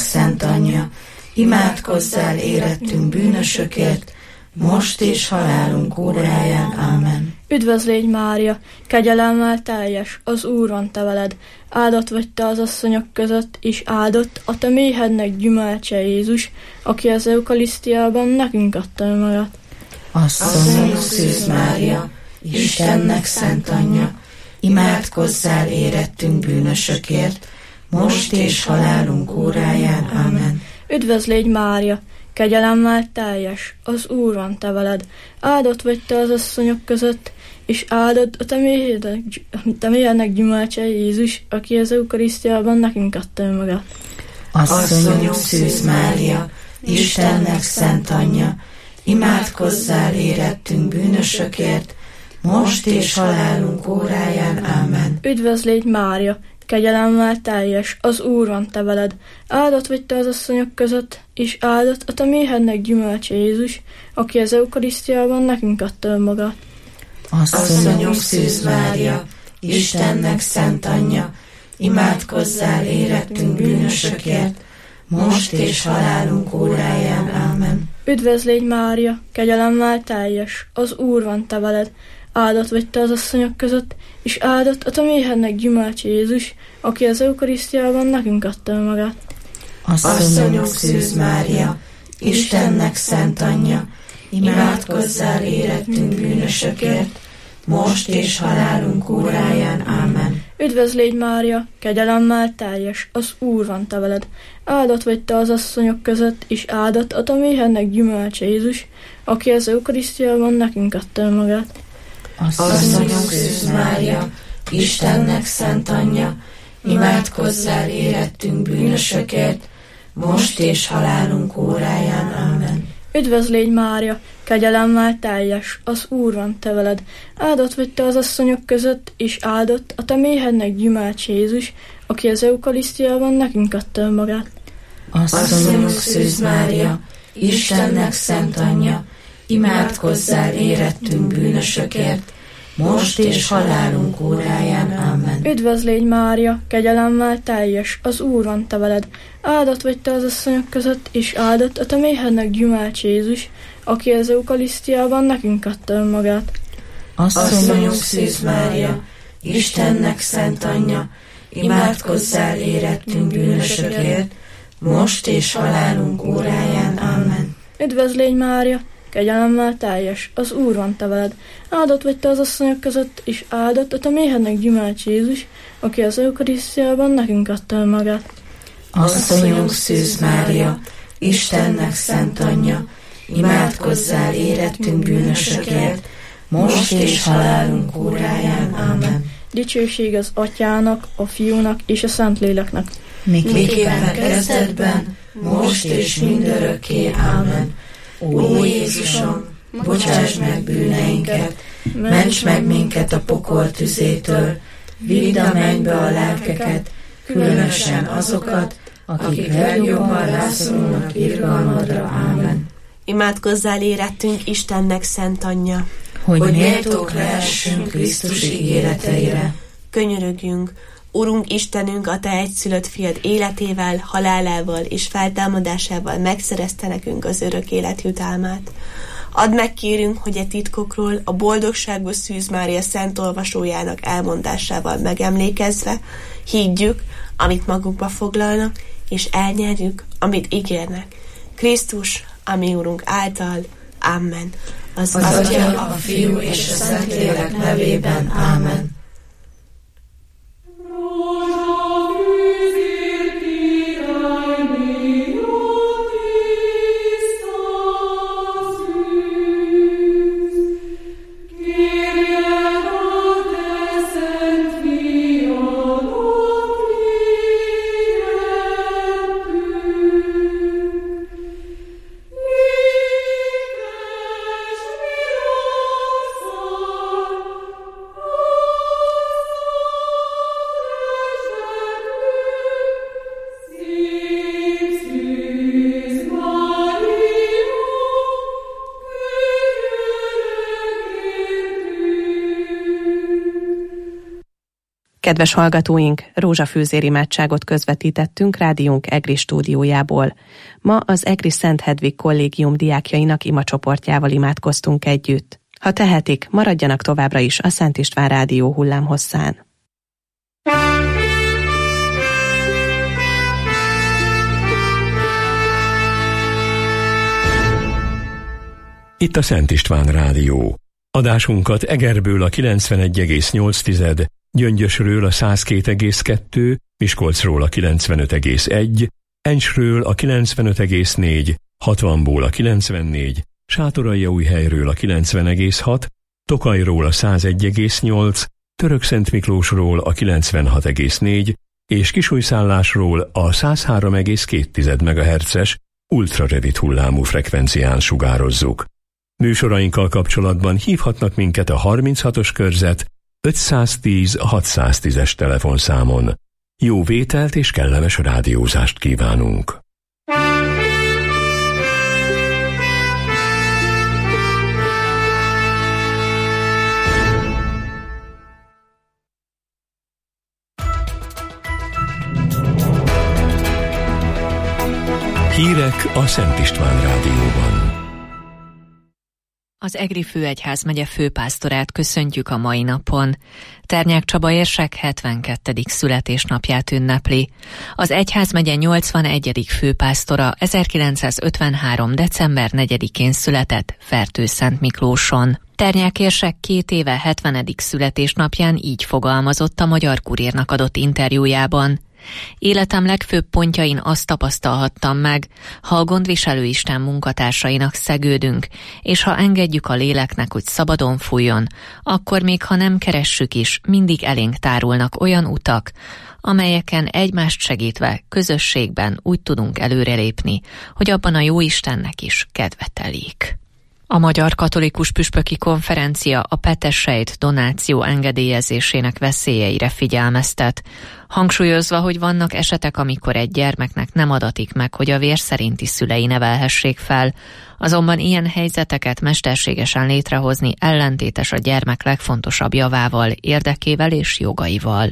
szent anyja, imádkozzál érettünk bűnösökért, most és halálunk óráján. Ámen. Üdvözl légy, Mária, kegyelemmel teljes, az Úr van te veled, áldott vagy te az asszonyok között, és áldott a te méhednek gyümölcse Jézus, aki az eukarisztiában nekünk adta magát. Asszonyunk Szűz Mária, Istennek szent anyja, imádkozzál érettünk bűnösökért, most és halálunk óráján. Ámen. Üdvözl légy, Mária, kegyelemmel teljes, az Úr van te veled, áldott vagy te az asszonyok között, és áldott a te méhednek gyümölcse Jézus, aki az eukarisztiában nekünk adta magát. Asszonyunk Szűz Mária, Istennek szent anyja, imádkozzál érettünk bűnösökért, most és halálunk óráján. Ámen. Üdvözl légy, Mária, kegyelemmel teljes, az Úr van te veled, áldott vagy te az asszonyok között, és áldott a te méhednek gyümölcse Jézus, aki az eukarisztiában nekünk adta magát. Asszonyunk Szűz Mária, Istennek szent anyja, imádkozzál érettünk bűnösökért, most és halálunk óráján. Ámen. Üdvözl légy, Mária, kegyelemmel teljes, az Úr van te veled, áldott vagy te az asszonyok között, és áldott a te méhednek gyümölcse Jézus, aki az eukarisztiában nekünk adta magát. Asszonyunk Szűz Mária, Istennek szent anyja, imádkozzál érettünk bűnösökért, most és halálunk óráján. Ámen. Üdvözl légy, Mária, kegyelemmel teljes, az Úr van te veled, áldott vagy te az asszonyok között, és áldott a te méhednek gyümölcse Jézus, aki az eukarisztiában nekünk adta magát. Asszonyunk Szűz Mária, Istennek szent anyja, imádkozzál érettünk bűnösökért, most és halálunk óráján. Ámen. Üdvözl légy, Mária, kegyelemmel teljes, az Úr van te veled, áldott vagy te az asszonyok között, és áldott a te méhednek gyümölcse Jézus, aki az eukarisztiában nekünk adta magát. Asszonyunk Szűz Mária, Istennek szent anyja, imádkozzál érettünk bűnösökért, most és halálunk óráján. Ámen. Üdvözl légy, Mária, kegyelemmel teljes, az Úr van te veled, áldott vagy te az asszonyok között, és áldott a te méhednek gyümölcse Jézus, aki az eukarisztiában nekünk adta magát. Asszonyunk Szűz Mária, Istennek szent anyja, imádkozzál érettünk bűnösökért, most és halálunk óráján. Ámen. Üdvözl légy, Mária, kegyelemmel teljes, az Úr van te veled, áldott vagy te az asszonyok között, és áldott a te méhednek gyümölcse Jézus, aki az eukarisztiában nekünk adta magát. Asszonyunk Szűz Mária, Istennek szent anyja, imádkozzál érettünk bűnösökért, most és halálunk óráján. Ámen. Dicsőség az Atyának, a Fiúnak és a Szentléleknek. Miképpen kezdetben, most és mindörökké. Ámen. Ó Jézusom, bocsáss meg bűneinket, ments meg minket a pokol tüzétől, vidd a mennybe a lelkeket, különösen azokat, akik legjobban rászorulnak irgalmadra. Ámen. Imádkozzál érettünk Istennek szent anyja, hogy méltók lehessünk Krisztus ígéreteire. Könyörögjünk, Urunk Istenünk, a te egyszülött fiad életével, halálával és feltámadásával megszerezte nekünk az örök élet jutalmát. Add meg, kérünk, hogy e titkokról a boldogságos Szűz Mária szent olvasójának elmondásával megemlékezve higgyük, amit magukba foglalnak, és elnyerjük, amit ígérnek. Krisztus, a mi Urunk által. Amen. Az Atya, a Fiú és a Szentlélek nevében. Ámen. Kedves hallgatóink, rózsafűzér imádságot közvetítettünk rádiónk EGRI stúdiójából. Ma az EGRI Szent Hedvig kollégium diákjainak imacsoportjával imádkoztunk együtt. Ha tehetik, maradjanak továbbra is a Szent István rádió hullámhosszán. Itt a Szent István rádió. Adásunkat Egerből a 91,8, Gyöngyösről a 102,2, Miskolcról a 95,1, Encsről a 95,4, Hatvanból a 94, Sátoraljaújhelyről a 90,6, Tokajról a 101,8, Törökszentmiklósról a 96,4 és Kisújszállásról a 103,2 MHz-es ultrarövid hullámú frekvencián sugározzuk. Műsorainkkal kapcsolatban hívhatnak minket a 36-os körzet 510 610-es telefonszámon. Jó vételt és kellemes rádiózást kívánunk! Hírek a Szent István rádióban. Az Egri Főegyházmegye főpásztorát köszöntjük a mai napon. Ternyák Csaba érsek 72. születésnapját ünnepli. Az egyházmegye 81. főpásztora 1953. december 4-én született Fertőszent Miklóson. Ternyák érsek 2 éve 70. születésnapján így fogalmazott a Magyar Kurírnak adott interjújában. Életem legfőbb pontjain azt tapasztalhattam meg, ha a gondviselő Isten munkatársainak szegődünk, és ha engedjük a léleknek, hogy szabadon fújjon, akkor még ha nem keressük is, mindig elénk tárulnak olyan utak, amelyeken egymást segítve, közösségben úgy tudunk előrelépni, hogy abban a jó Istennek is kedve telik. A Magyar Katolikus Püspöki Konferencia a petesejt donáció engedélyezésének veszélyeire figyelmeztet, hangsúlyozva, hogy vannak esetek, amikor egy gyermeknek nem adatik meg, hogy a vér szerinti szülei nevelhessék fel, azonban ilyen helyzeteket mesterségesen létrehozni ellentétes a gyermek legfontosabb javával, érdekével és jogaival.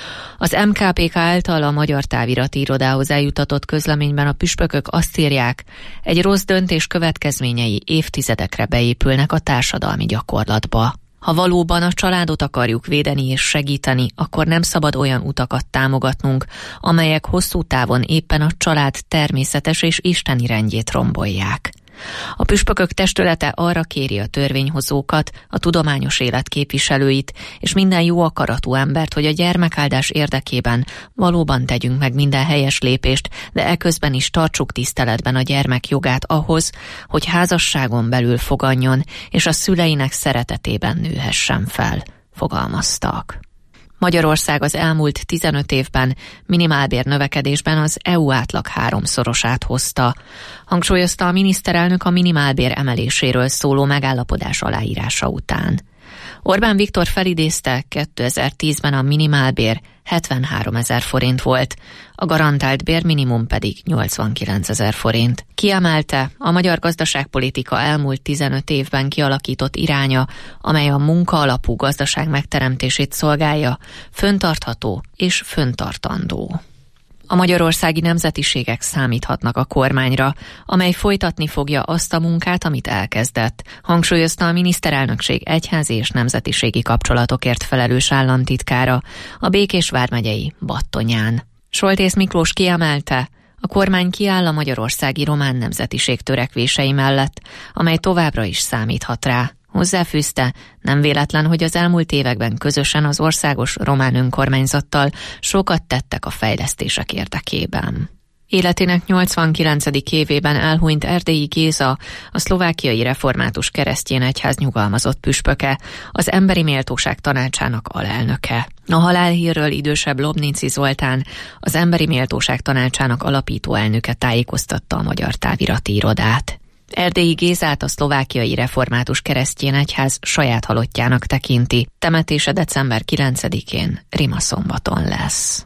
Az MKPK által a Magyar Távirati Irodához eljutatott közleményben a püspökök azt írják, egy rossz döntés következményei évtizedekre beépülnek a társadalmi gyakorlatba. Ha valóban a családot akarjuk védeni és segíteni, akkor nem szabad olyan utakat támogatnunk, amelyek hosszú távon éppen a család természetes és isteni rendjét rombolják. A püspökök testülete arra kéri a törvényhozókat, a tudományos élet képviselőit és minden jó akaratú embert, hogy a gyermekáldás érdekében valóban tegyünk meg minden helyes lépést, de eközben is tartsuk tiszteletben a gyermek jogát ahhoz, hogy házasságon belül foganjon és a szüleinek szeretetében nőhessen fel, fogalmaztak. Magyarország az elmúlt 15 évben minimálbér növekedésben az EU átlag 3-szorosát hozta. Hangsúlyozta a miniszterelnök a minimálbér emeléséről szóló megállapodás aláírása után. Orbán Viktor felidézte, 2010-ben a minimálbér 73 000 forint volt, a garantált bérminimum pedig 89 000 forint. Kiemelte, a magyar gazdaságpolitika elmúlt 15 évben kialakított iránya, amely a munkaalapú gazdaság megteremtését szolgálja, föntartható és föntartandó. A magyarországi nemzetiségek számíthatnak a kormányra, amely folytatni fogja azt a munkát, amit elkezdett, hangsúlyozta a miniszterelnökség egyházi és nemzetiségi kapcsolatokért felelős államtitkára a Békés vármegyei Battonyán. Soltész Miklós kiemelte, a kormány kiáll a magyarországi román nemzetiség törekvései mellett, amely továbbra is számíthat rá. Hozzáfűzte, nem véletlen, hogy az elmúlt években közösen az országos román önkormányzattal sokat tettek a fejlesztések érdekében. Életének 89. évében elhunyt Erdélyi Géza, a szlovákiai református keresztény egyház nyugalmazott püspöke, az Emberi Méltóság Tanácsának alelnöke. A halálhírről idősebb Lobnici Zoltán, az Emberi Méltóság Tanácsának alapító elnöke tájékoztatta a Magyar Távirati Irodát. Erdélyi Gézát a szlovákiai református keresztény egyház saját halottjának tekinti. Temetése december 9-én, Rimaszombaton lesz.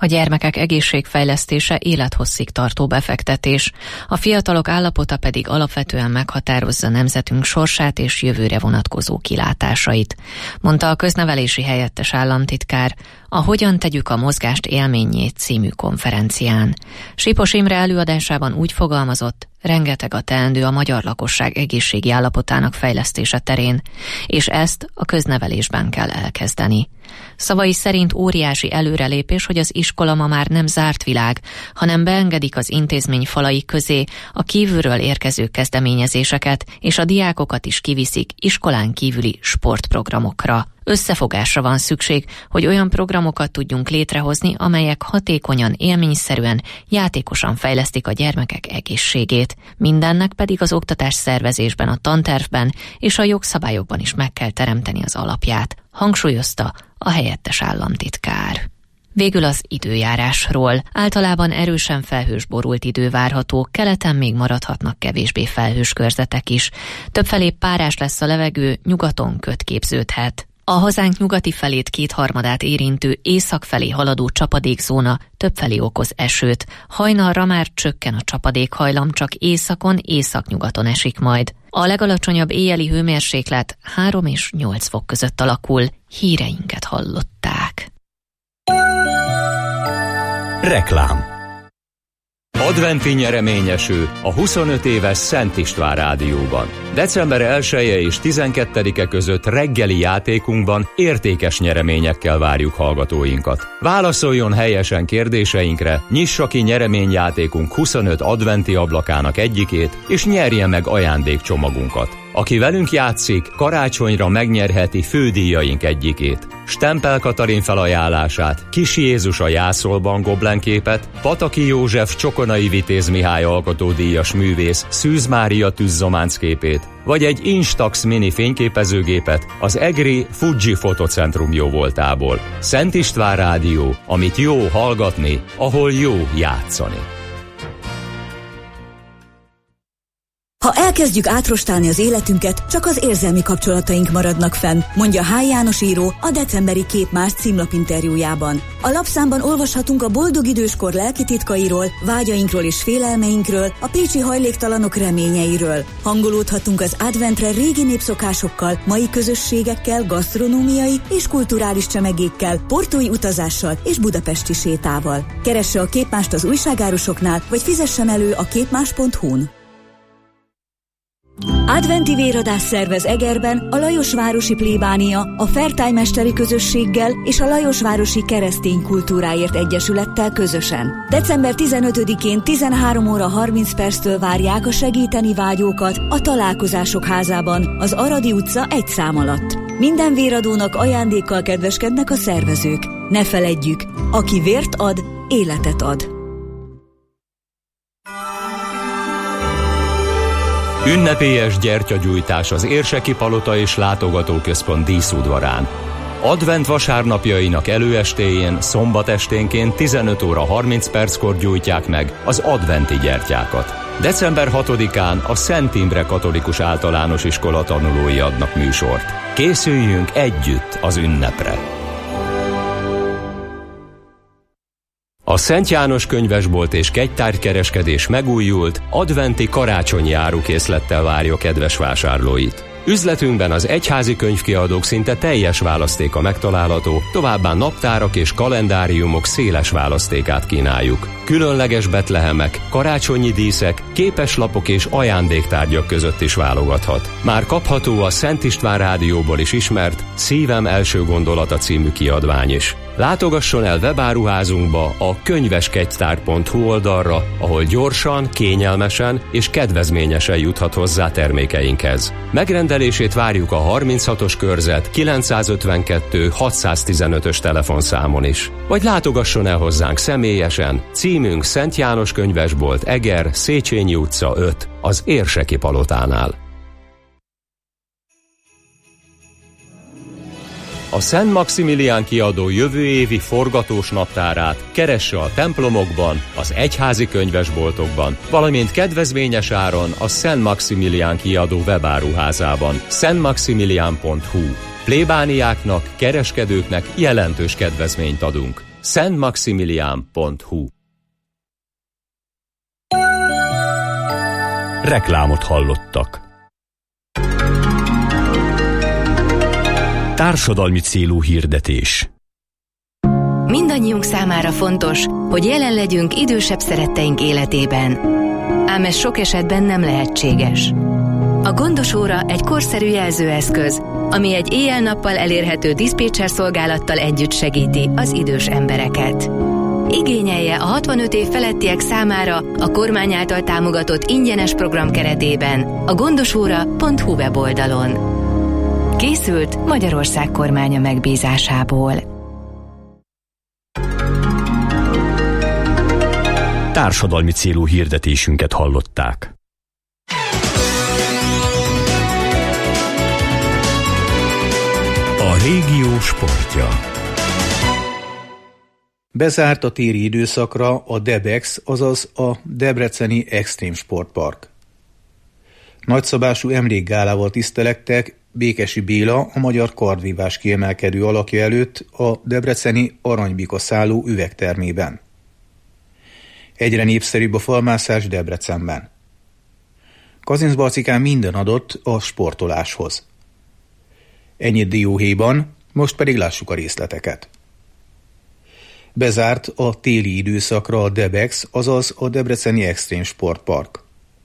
A gyermekek egészségfejlesztése élethosszig tartó befektetés, a fiatalok állapota pedig alapvetően meghatározza nemzetünk sorsát és jövőre vonatkozó kilátásait, mondta a köznevelési helyettes államtitkár a Hogyan tegyük a mozgást élménnyét című konferencián. Sipos Imre előadásában úgy fogalmazott, rengeteg a teendő a magyar lakosság egészségi állapotának fejlesztése terén, és ezt a köznevelésben kell elkezdeni. Szavai szerint óriási előrelépés, hogy az iskola ma már nem zárt világ, hanem beengedik az intézmény falai közé a kívülről érkező kezdeményezéseket, és a diákokat is kiviszik iskolán kívüli sportprogramokra. Összefogásra van szükség, hogy olyan programokat tudjunk létrehozni, amelyek hatékonyan, élményszerűen, játékosan fejlesztik a gyermekek egészségét. Mindennek pedig az oktatás szervezésben, a tantervben és a jogszabályokban is meg kell teremteni az alapját, hangsúlyozta a helyettes államtitkár. Végül az időjárásról. Általában erősen felhős borult idő várható, keleten még maradhatnak kevésbé felhős körzetek is. Többfelé párás lesz a levegő, nyugaton köd képződhet. A hazánk nyugati felét kétharmadát érintő észak felé haladó csapadékzóna többfelé okoz esőt. Hajnalra már csökken a csapadékhajlam, csak északon, északnyugaton esik majd. A legalacsonyabb éjjeli hőmérséklet 3 és 8 fok között alakul. Híreinket hallották. Reklám. Adventi nyereményeső a 25 éves Szent István Rádióban. December 1-e és 12-e között reggeli játékunkban értékes nyereményekkel várjuk hallgatóinkat. Válaszoljon helyesen kérdéseinkre, nyissa ki nyereményjátékunk 25 adventi ablakának egyikét, és nyerje meg ajándékcsomagunkat. Aki velünk játszik, karácsonyra megnyerheti fődíjaink egyikét. Stempel Katalin felajánlását, Kis Jézus a jászolban goblenképet, Pataki József Csokonai Vitéz Mihály alkotódíjas művész Szűz Mária tűzzománcsképét, vagy egy Instax mini fényképezőgépet az egri Fuji Fotocentrum jóvoltából. Szent István Rádió, amit jó hallgatni, ahol jó játszani. Ha elkezdjük átrostálni az életünket, csak az érzelmi kapcsolataink maradnak fenn, mondja H. János író a decemberi Képmás címlapinterjújában. A lapszámban olvashatunk a boldog időskor lelki titkairól, vágyainkról és félelmeinkről, a pécsi hajléktalanok reményeiről. Hangolódhatunk az adventre régi népszokásokkal, mai közösségekkel, gasztronómiai és kulturális csemegékkel, portói utazással és budapesti sétával. Keresse a Képmást az újságárusoknál, vagy fizessen elő a képmás.hu-n. Adventi véradás szervez Egerben a Lajosvárosi Plébánia, a Fertály-mesteri közösséggel és a Lajosvárosi Keresztény Kultúráért Egyesülettel közösen. December 15-én 13 óra 30 perctől várják a segíteni vágyókat a Találkozások házában, az Aradi utca 1 szám alatt. Minden véradónak ajándékkal kedveskednek a szervezők. Ne feledjük, aki vért ad, életet ad. Ünnepélyes gyertyagyújtás az Érseki Palota és Látogatóközpont díszudvarán. Advent vasárnapjainak előestéjén, szombat esténként 15 óra 30 perckor gyújtják meg az adventi gyertyákat. December 6-án a Szent Imre Katolikus Általános Iskola tanulói adnak műsort. Készüljünk együtt az ünnepre! A Szent János könyvesbolt és kegytárgykereskedés megújult, adventi karácsonyi árukészlettel várja kedves vásárlóit. Üzletünkben az egyházi könyvkiadók szinte teljes választéka megtalálható, továbbá naptárak és kalendáriumok széles választékát kínáljuk. Különleges betlehemek, karácsonyi díszek, képeslapok és ajándéktárgyak között is válogathat. Már kapható a Szent István Rádióból is ismert Szívem első gondolata című kiadvány is. Látogasson el webáruházunkba a könyveskegytár.hu oldalra, ahol gyorsan, kényelmesen és kedvezményesen juthat hozzá termékeinkhez. Megrendelését várjuk a 36-os körzet 952 615-ös telefonszámon is. Vagy látogasson el hozzánk személyesen, címünk Szent János könyvesbolt, Eger, Széchenyi utca 5, az Érseki Palotánál. A Szent Maximilián kiadó jövő évi forgatós naptárát keresse a templomokban, az egyházi könyvesboltokban, valamint kedvezményes áron a Szent Maximilián kiadó webáruházában, szentmaximilián.hu. Plébániáknak, kereskedőknek jelentős kedvezményt adunk. szentmaximilián.hu. Reklámot hallottak. Társadalmi célú hirdetés. Mindannyiunk számára fontos, hogy jelen legyünk idősebb szeretteink életében. Ám ez sok esetben nem lehetséges. A Gondos óra egy korszerű jelzőeszköz, ami egy éjjel-nappal elérhető diszpécser szolgálattal együtt segíti az idős embereket. Igényelje a 65 év felettiek számára a kormány által támogatott ingyenes program keretében a gondosóra.hu weboldalon. Készült Magyarország kormánya megbízásából. Társadalmi célú hirdetésünket hallották. A régió sportja. Bezárt a téli időszakra a Debex, azaz a Debreceni Extrém Sportpark. Nagyszabású emlékgálával tisztelektek Békesi Béla, a magyar kardvívás kiemelkedő alakja előtt a debreceni Aranybika szálló üvegtermében. Egyre népszerűbb a falmászás Debrecenben. Kazincbarcikán minden adott a sportoláshoz. Ennyit dióhéjban, most pedig lássuk a részleteket. Bezárt a téli időszakra a Debex, azaz a Debreceni Extrém Sportpark.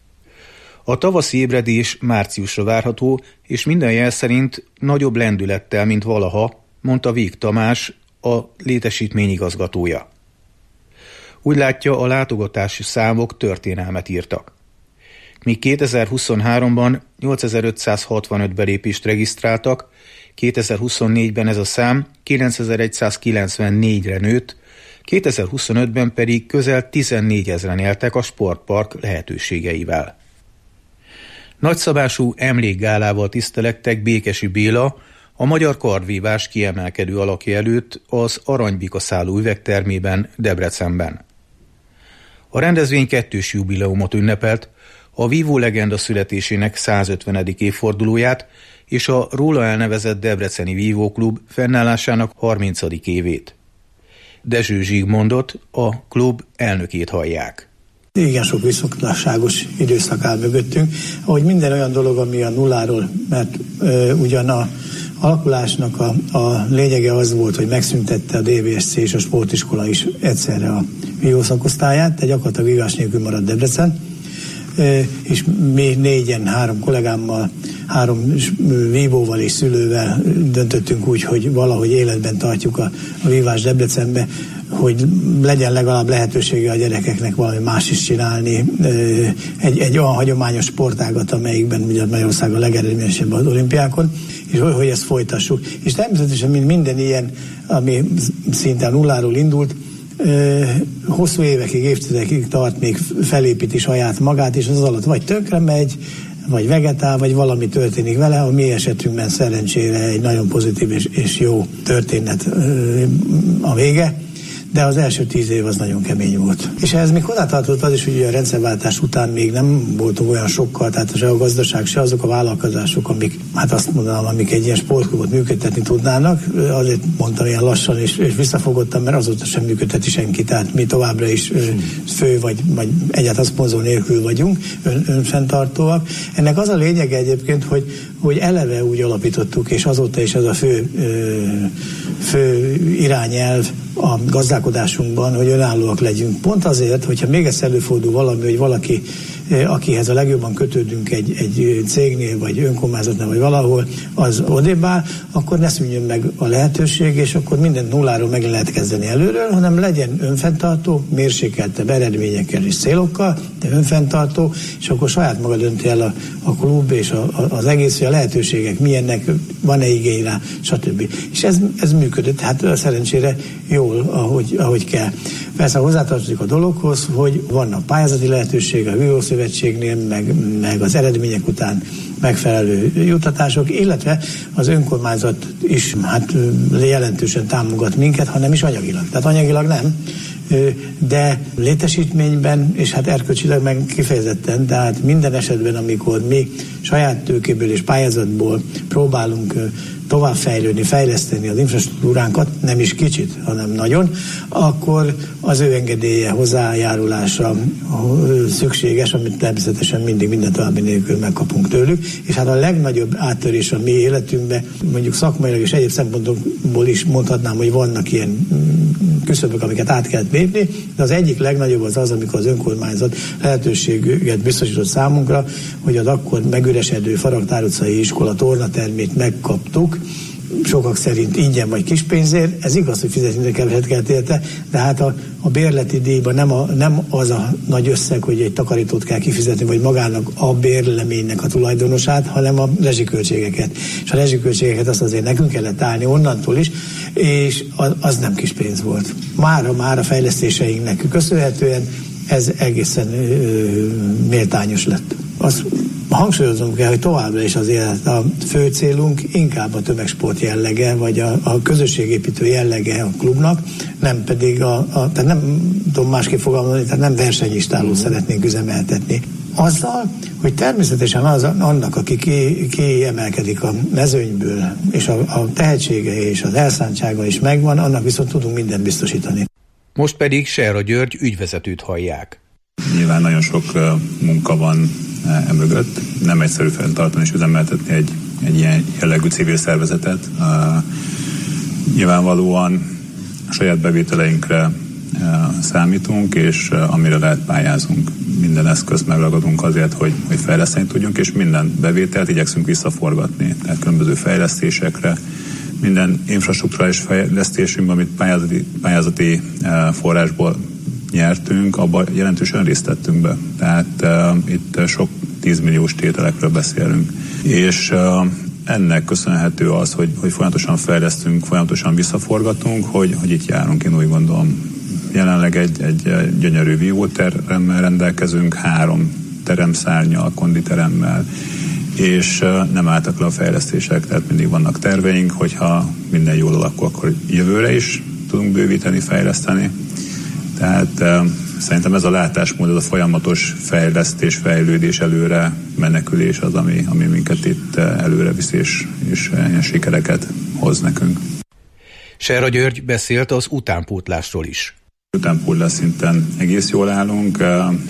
A tavaszi ébredés márciusra várható, és minden jel szerint nagyobb lendülettel, mint valaha, mondta Víg Tamás, a létesítmény igazgatója. Úgy látja, a látogatási számok történelmet írtak. Míg 2023-ban 8565 belépést regisztráltak, 2024-ben ez a szám 9194-re nőtt, 2025-ben pedig közel 14 000-en éltek a sportpark lehetőségeivel. Nagyszabású emlékgálával tisztelektek Békesi Béla, a magyar kardvívás kiemelkedő alakja előtt az Aranybika szálló üvegtermében Debrecenben. A rendezvény 2. jubileumot ünnepelt, a vívó legenda születésének 150. évfordulóját és a róla elnevezett Debreceni Vívóklub fennállásának 30. évét. Dezső Zsigmondot, a klub elnökét hallják. Igen sok visszoklatságos időszak áll mögöttünk, ahogy minden olyan dolog, ami a nulláról, mert ugyan a alakulásnak a lényege az volt, hogy megszüntette a DVSC és a sportiskola is egyszerre a vívószakosztályát, de gyakorlatilag vívás nélkül maradt Debrecen, és mi 4-en, 3 kollégámmal, 3 vívóval és szülővel döntöttünk úgy, hogy valahogy életben tartjuk a vívás Debrecenbe, hogy legyen legalább lehetősége a gyerekeknek valami más is csinálni, egy olyan hagyományos sportágat, amelyikben ugye Magyarország a legeredményesebb az olimpiákon, és hogy ezt folytassuk. És természetesen minden ilyen, ami szinte nulláról indult, hosszú évekig, évtizedekig tart, még felépíti saját magát, és az alatt vagy tönkre megy, vagy vegetál, vagy valami történik vele. A mi esetünkben szerencsére egy nagyon pozitív és jó történet a vége, de az első 10 év az nagyon kemény volt. És ehhez még hozzátartozott az is, hogy a rendszerváltás után még nem voltunk olyan sokkal, tehát se a gazdaság, se azok a vállalkozások, amik, hát azt mondanám, amik egy ilyen sportklubot működtetni tudnának. Azért mondtam ilyen lassan és visszafogottam, mert azóta sem működteti senki, tehát mi továbbra is fő vagy egyáltalán szponzor nélkül vagyunk, önfenntartóak. Ennek az a lényege egyébként, hogy eleve úgy alapítottuk, és azóta is ez a fő irányelv a gazdálkodásunkban, hogy önállóak legyünk. Pont azért, hogyha még egyszer előfordul valami, hogy valaki, akihez a legjobban kötődünk egy cégnél, vagy önkormányzatnál, vagy valahol, az odébb áll, akkor ne szűnjön meg a lehetőség, és akkor mindent nulláról meg lehet kezdeni előről, hanem legyen önfenntartó, mérsékeltebb eredményekkel és célokkal, de önfenntartó, és akkor saját maga dönti el a klub és az egész, hogy a lehetőségek milyennek, van-e igény rá, stb. És ez működött, tehát szerencsére jól, ahogy kell. Persze hozzátartozik a dologhoz, hogy vannak pályázati lehetőségek a Vívószövetségnél, meg az eredmények után megfelelő juttatások, illetve az önkormányzat is jelentősen támogat minket, hanem is anyagilag. Tehát anyagilag nem, de létesítményben, és erkölcsileg meg kifejezetten, tehát minden esetben, amikor mi saját tőkéből és pályázatból próbálunk továbbfejlődni, fejleszteni az infrastruktúránkat, nem is kicsit, hanem nagyon, akkor az ő engedélye, hozzájárulása szükséges, amit természetesen mindig minden további nélkül megkapunk tőlük, és hát a legnagyobb áttörés a mi életünkben, mondjuk szakmailag és egyéb szempontokból is mondhatnám, hogy vannak ilyen küszöbök, amiket át kellett lépni, de az egyik legnagyobb az, amikor az önkormányzat lehetőséget biztosított számunkra, hogy az akkor megüresedő Faragtár utcai iskola tornatermét megkaptuk, sokak szerint ingyen vagy kispénzért. Ez igaz, hogy fizetni keveset kellett érte, de hát a bérleti díjban nem az a nagy összeg, hogy egy takarítót kell kifizetni, vagy magának a bérleménynek a tulajdonosát, hanem a rezsiköltségeket. És a rezsiköltségeket azt azért nekünk kellett állni onnantól is, és az nem kis pénz volt. Már a fejlesztéseinknek köszönhetően ez egészen méltányos lett. Azt hangsúlyozom kell, hogy továbbra is azért a fő célunk inkább a tömegsport jellege, vagy a közösségépítő jellege a klubnak, nem pedig tehát nem tudom másképp fogalmazni, tehát nem versenyistálót szeretnénk üzemeltetni. Azzal, hogy természetesen annak, aki kiemelkedik a mezőnyből, és a tehetsége és az elszántsága is megvan, annak viszont tudunk mindent biztosítani. Most pedig Serra György ügyvezetőt hallják. Nyilván nagyon sok munka van emögött. Nem egyszerű fenntartani és üzemeltetni egy ilyen jellegű civil szervezetet. Nyilvánvalóan a saját bevételeinkre számítunk, és amire lehet pályázunk. Minden eszközt megragadunk azért, hogy fejleszteni tudjunk, és minden bevételt igyekszünk visszaforgatni. Tehát különböző fejlesztésekre, minden infrastruktúrális fejlesztésünk, amit pályázati forrásból nyertünk, abban jelentősen részt tettünk be. Tehát itt sok 10 milliós tételekről beszélünk. És ennek köszönhető az, hogy folyamatosan fejlesztünk, folyamatosan visszaforgatunk, hogy itt járunk, én úgy gondolom. Jelenleg egy gyönyörű vívóteremmel rendelkezünk, 3 teremszárnnyal, konditeremmel, és nem álltak le a fejlesztések, tehát mindig vannak terveink, hogyha minden jól alakul, akkor jövőre is tudunk bővíteni, fejleszteni. Tehát szerintem ez a látásmód, ez a folyamatos fejlesztés, fejlődés, előre menekülés az, ami minket itt előre visz, és ilyen sikereket hoz nekünk. Serra György beszélt az utánpótlásról is. Utánpótlás szinten egész jól állunk.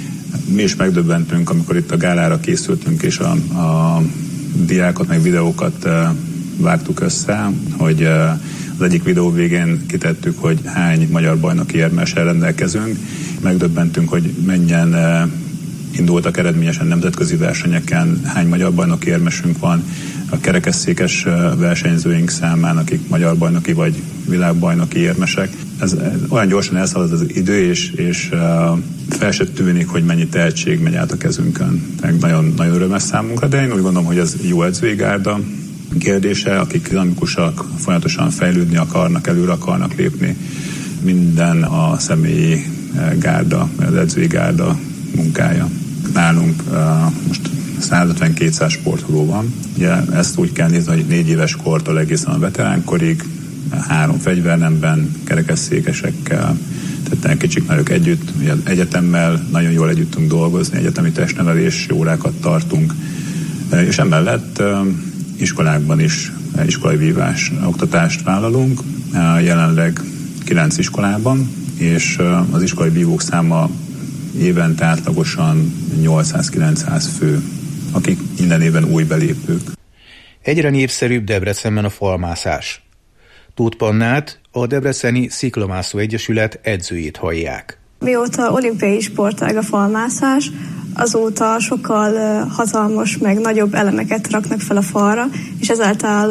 Mi is megdöbbentünk, amikor itt a gálára készültünk, és a diákat, meg videókat vágtuk össze, hogy az egyik videó végén kitettük, hogy hány magyar bajnoki érmessel rendelkezünk. Megdöbbentünk, hogy mennyien indultak eredményesen nemzetközi versenyeken, hány magyar bajnoki érmesünk van, a kerekesszékes versenyzőink számán, akik magyar bajnoki vagy világbajnoki érmesek. Ez olyan gyorsan elszalad az idő, és fel se tűnik, hogy mennyi tehetség megy át a kezünkön. Nagyon, nagyon örömes számunkra, de én úgy gondolom, hogy ez jó edzői gárda kérdése, akik dinamikusak, folyamatosan fejlődni akarnak, előre akarnak lépni. Minden a személyi gárda, az edzői gárda munkája. Nálunk most 150-200 sportoló van. Ugye ezt úgy kell nézni, hogy 4 éves kortól egészen a veteránkorig, 3 fegyvernemben, kerekesszékesekkel, tehát kicsik nagyok együtt. Ugye egyetemmel nagyon jól együtt tudunk dolgozni, egyetemi testnevelési órákat tartunk, és emellett iskolákban is iskolai vívás oktatást vállalunk, jelenleg 9 iskolában, és az iskolai vívók száma évente átlagosan 800-900 fő, akik minden évben új belépők. Egyre népszerűbb Debrecenben a falmászás. Tóth Pannát, a Debreceni Sziklamászó Egyesület edzőjét hallják. Mióta olimpiai sportág a falmászás, azóta sokkal hatalmas, meg nagyobb elemeket raknak fel a falra, és ezáltal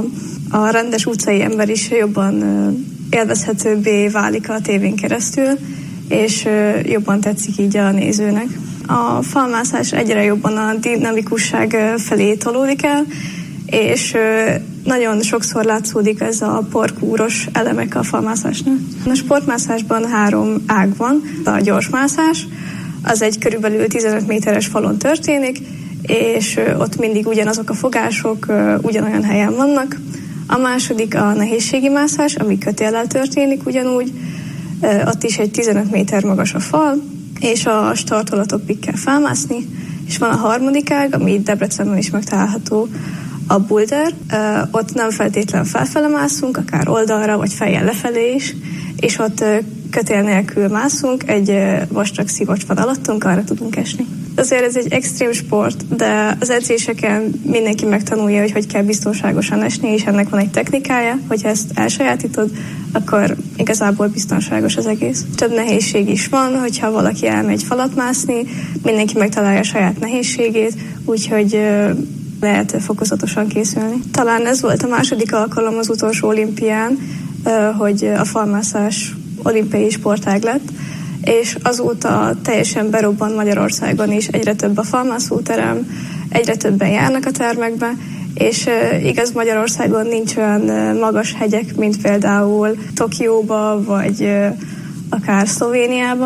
a rendes utcai ember is jobban élvezhetőbbé válik a tévén keresztül, és jobban tetszik így a nézőnek. A falmászás egyre jobban a dinamikusság felé tolódik el, és nagyon sokszor látszódik ez a parkúros elemek a falmászásnál. A sportmászásban 3 ág van. A gyorsmászás, az egy körülbelül 15 méteres falon történik, és ott mindig ugyanazok a fogások ugyanolyan helyen vannak. A második a nehézségi mászás, ami kötéllel történik ugyanúgy. Ott is egy 15 méter magas a fal, és a startolatokig kell felmászni. És van a harmadik ág, ami Debrecenben is megtalálható, a boulder. Ott nem feltétlenül felfele mászunk, akár oldalra, vagy fejjel lefelé is, és ott kötél nélkül mászunk, egy vastag szivacs van alattunk, arra tudunk esni. Azért ez egy extrém sport, de az edzéseken mindenki megtanulja, hogy kell biztonságosan esni, és ennek van egy technikája, hogyha ezt elsajátítod, akkor igazából biztonságos az egész. Több nehézség is van, hogyha valaki elmegy falat mászni, mindenki megtalálja a saját nehézségét, úgyhogy lehet fokozatosan készülni. Talán ez volt a második alkalom az utolsó olimpián, hogy a falmászás olimpiai sportág lett, és azóta teljesen berobban Magyarországon is, egyre több a falmászóterem, egyre többen járnak a termekbe, és igaz, Magyarországon nincs olyan magas hegyek, mint például Tokióba, vagy akár Szlovéniába,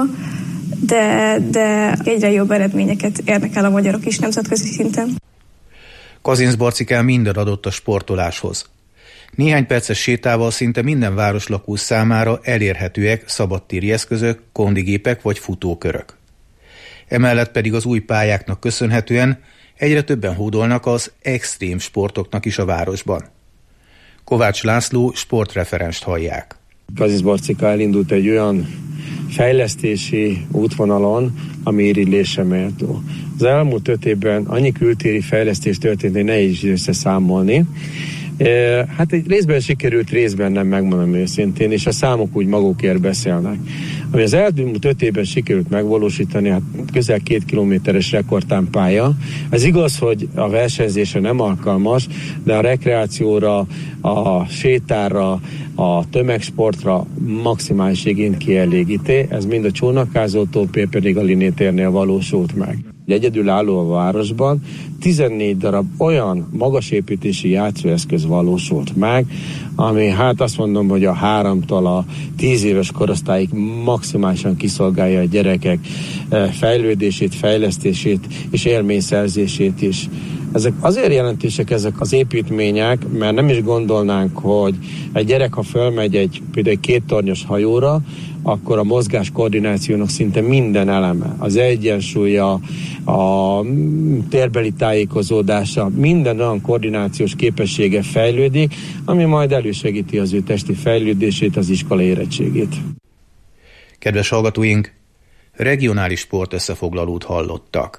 de egyre jobb eredményeket érnek el a magyarok is nemzetközi szinten. Kazinc Barcikán minden adott a sportoláshoz. Néhány perces sétával szinte minden városlakó számára elérhetőek szabadtéri eszközök, kondigépek vagy futókörök. Emellett pedig az új pályáknak köszönhetően egyre többen hódolnak az extrém sportoknak is a városban. Kovács László sportreferenst hallják. Kazinc Barcika elindult egy olyan fejlesztési útvonalon, ami irigylésre méltó. Az elmúlt 5 évben annyi kültéri fejlesztés történt, hogy nehéz összeszámolni. Hát egy részben sikerült, részben nem, megmondom őszintén, és a számok úgy magukért beszélnek. Ami az elmúlt 5 évben sikerült megvalósítani, hát közel 2 kilométeres rekordtámpálya. Ez igaz, hogy a versenyzésre nem alkalmas, de a rekreációra, a sétára, a tömegsportra maximális igényt kielégíti. Ez mind a csónakázótól, pedig a Linétérnél valósult meg. Egyedülálló a városban 14 darab olyan magasépítési játszóeszköz valósult meg, ami hát azt mondom, hogy a 3-tól a 10 éves korosztályig maximálisan kiszolgálja a gyerekek fejlődését, fejlesztését és élményszerzését is. Ezek azért jelentősek ezek az építmények, mert nem is gondolnánk, hogy egy gyerek, ha fölmegy például egy 2 tornyos hajóra, akkor a mozgás koordinációnak szinte minden eleme, az egyensúlya, a térbeli tájékozódása, minden olyan koordinációs képessége fejlődik, ami majd elősegíti az ő testi fejlődését, az iskola érettségét. Kedves hallgatóink, regionális sport összefoglalót hallottak.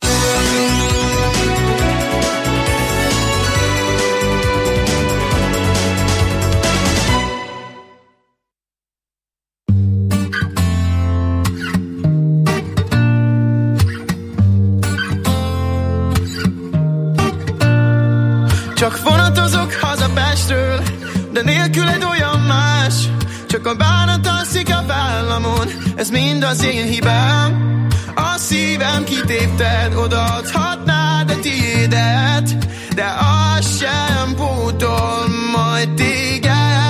Csak vonatozok haza Pestről, de nélküled olyan más. Csak a bánat alszik a vállamon, ez mind az én hibám. A szívem kitépted, odaadhatnád a tiédet, de az sem pótol majd téged.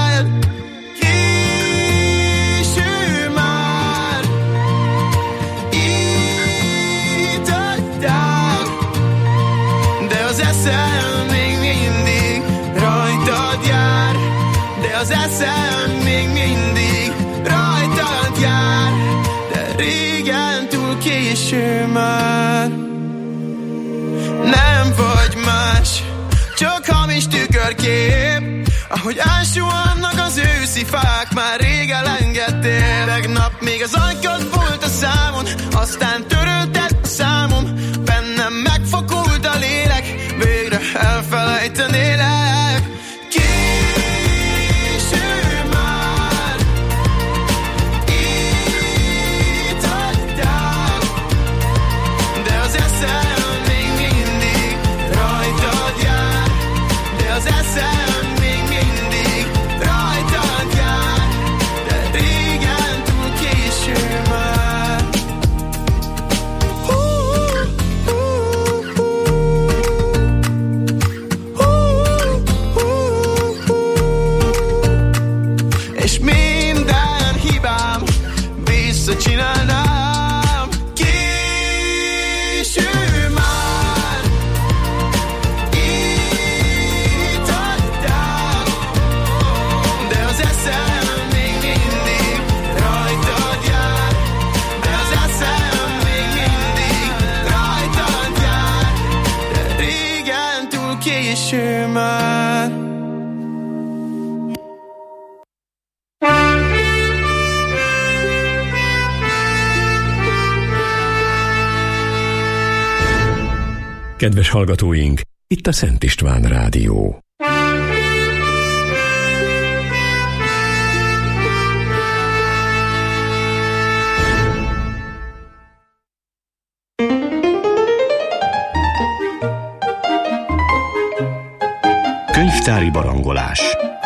Késő már, itt adták, de az eszem még mindig rajtad jár, de az eszem még mindig rajtad jár, de régen túl késő már. Nem vagy más, csak hamis tükörkép, ahogy ásúannak az őszi fák, már rég elengedtél. Tegnap még az ajkad volt a számon, aztán törölted a számom, bennem megfakult a lélek, végre elfelejtenélek. Késő már, itt adták, de az eszem még mindig rajtad jár, de az eszem még mindig rajtad jár, de régen túl késő már. késő már. Kedves hallgatóink, itt a Szent István Rádió. Könyvtári barangolás.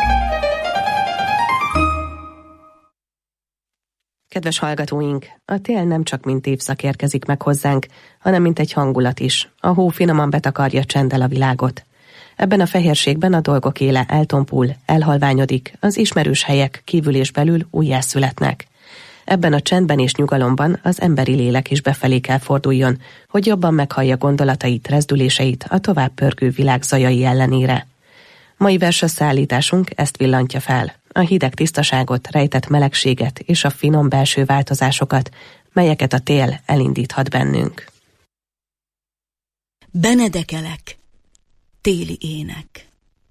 Kedves hallgatóink, a tél nem csak mint évszak érkezik meg hozzánk, hanem mint egy hangulat is. A hó finoman betakarja csenddel a világot. Ebben a fehérségben a dolgok éle eltompul, elhalványodik, az ismerős helyek kívül és belül újjászületnek. Ebben a csendben és nyugalomban az emberi lélek is befelé kell forduljon, hogy jobban meghallja gondolatait, rezdüléseit a tovább pörgő világ zajai ellenére. Mai versösszeállításunk ezt villantja fel, a hideg tisztaságot, rejtett melegséget és a finom belső változásokat, melyeket a tél elindíthat bennünk. Benedekelek, téli ének.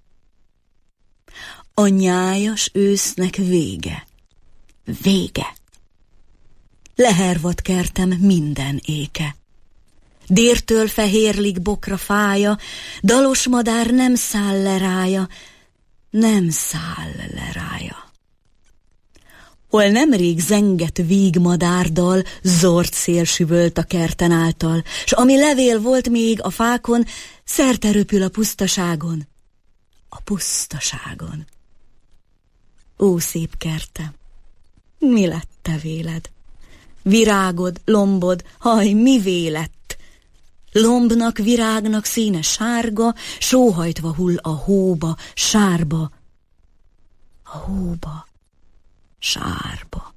A nyájas ősznek vége, vége. Lehervad kertem minden éke. Dértől fehérlik bokra fája, dalos madár nem száll le rája, nem száll le rája. Hol nemrég zengett vígmadárdal, zord szél süvölt a kerten által, s ami levél volt még a fákon, szerte röpül a pusztaságon, a pusztaságon. Ó, szép kertem, mi lett te véled? Virágod, lombod, haj, mivé lett? Lombnak, virágnak színe sárga, sóhajtva hull a hóba, sárba. A hóba, sárba.